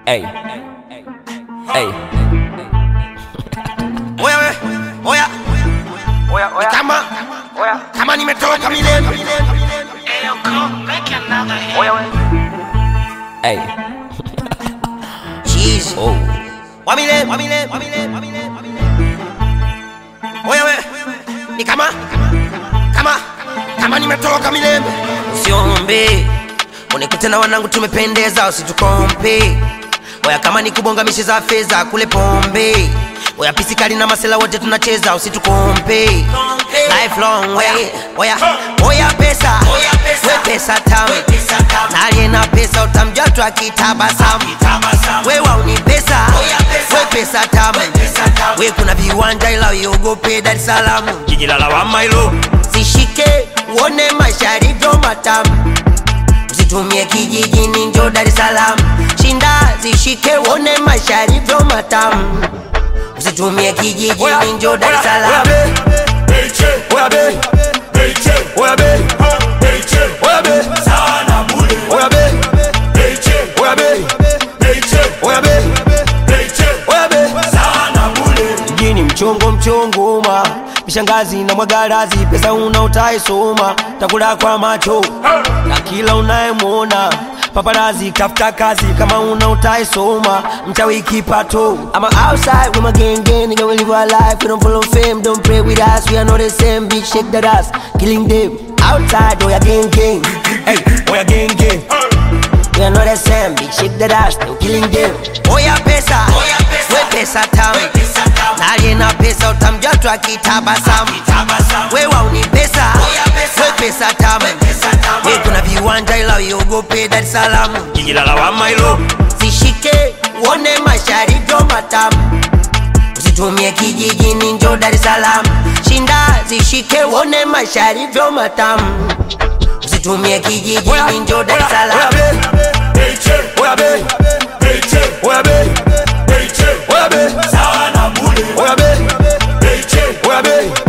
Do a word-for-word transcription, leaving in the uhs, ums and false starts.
Hey. Hey. Oya we, oya. Oya, oya. Kama, oya. Kama nimetoka milele. Ayo, come make another hit. Oya we. Hey. Jeez. Oh. Wa milele, wa milele, wa milele, wa milele, wa milele. Oya we. Ni kama, kama, kama nimetoka milele. Usiombe. Unikute na wanangu tumependeza, usitukompe. Oya kama ni kubonga mishi za feza kule pombe. Oya pisikali na masela wote tunacheza, usitukompe. Lifelong way. Oya, oya pesa, we pesa tamu. Na aliye na pesa utamjua tu akitabasamu. We wauni pesa, we pesa tamu. We kuna viwanja ila uogope Dar es Salaam. Jiji la lawama hilo. Sishike uone maisha yalivyo matamu. Usitumie kijijini njoo Dar es Salaam. Shinda zishike uone maisha yalivyo matamu. Usitumie kijijini njoo Dar es Salaam. Oya be, Beiche, oya be, Beiche, oya be, sana bule, oya be, Beiche, oya be, Beiche, oya be, Beiche, oya be, sana bule. Mjini mchongo mchongo ma mishangazi na mwagarazi, pesa una utaisoma, takula kwa macho na kila unayemwona. Paparazi kafuta kazi kama una utaisoma, mchawi kipato. I'm outside with my gang gang, nigga we live our life. We don't follow fame, don't pray with us. We are not the same, bitch shake that ass, killing them. Outside, oh yeah gang gang. Hey, oya gang gang. We are not the same, bitch shake that ass, no killing them. Oh yeah pesa, we pesa tamu. Na aliye na pesa utamjua tu akitabasamu. We wauni pesa, we pesa tamu. We kuna viwanja ila uogope Dar es Salaam. Jiji la lawama hilo. Sishike uone maisha yalivyo matamu. Usitumie kijijini njoo Dar es Salaam. Shinda zishike uone maisha yalivyo matamu. Usitumie kijijini njoo Dar es Salaam. Oya be, Beiche, oya be, Beiche, oya be, sana bule, oya be, Beiche, oya be.